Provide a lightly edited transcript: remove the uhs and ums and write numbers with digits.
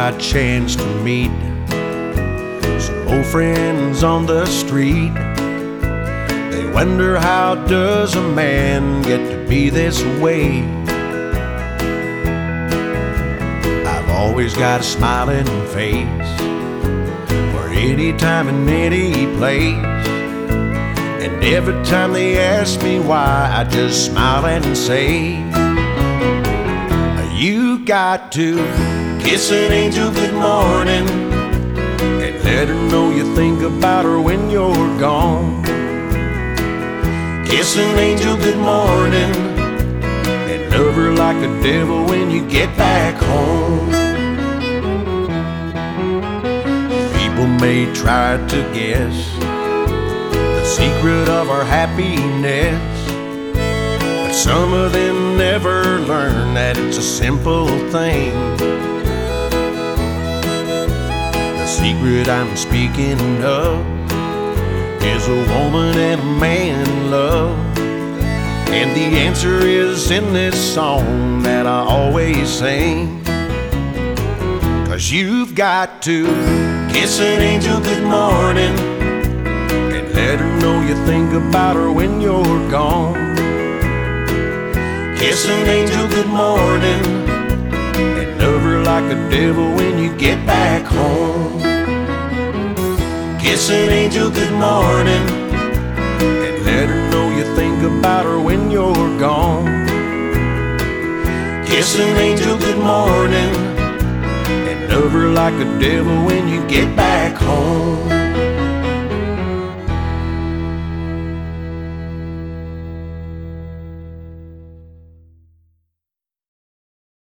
got a chance to meet some old friends on the street. They wonder, how does a man get to be this way? I've always got a smiling face for any time and any place, and every time they ask me why, I just smile and say, you got to kiss an angel good morning and let her know you think about her when you're gone. Kiss an angel good morning and love her like a devil when you get back home. People may try to guess the secret of our happiness, but some of them never learn that it's a simple thing. The secret I'm speaking of is a woman and a man in love, and the answer is in this song that I always sing. 'Cause you've got to kiss an angel good morning and let her know you think about her when you're gone. Kiss an angel good morning and love her like a devil when you get back home. Kiss an angel good morning and let her know you think about her when you're gone. Kiss an angel good morning and love her like a devil when you get back home.